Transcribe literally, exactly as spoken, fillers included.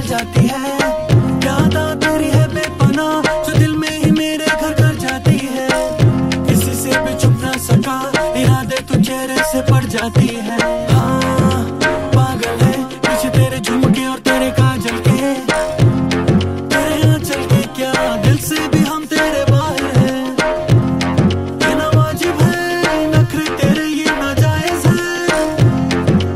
जाती है। याद आ तेरी है बेपनाह जो दिल में ही मेरे घर कर जाती है। किसी से भी छुप ना सका इरादे तो चेहरे से पड़ जाती है।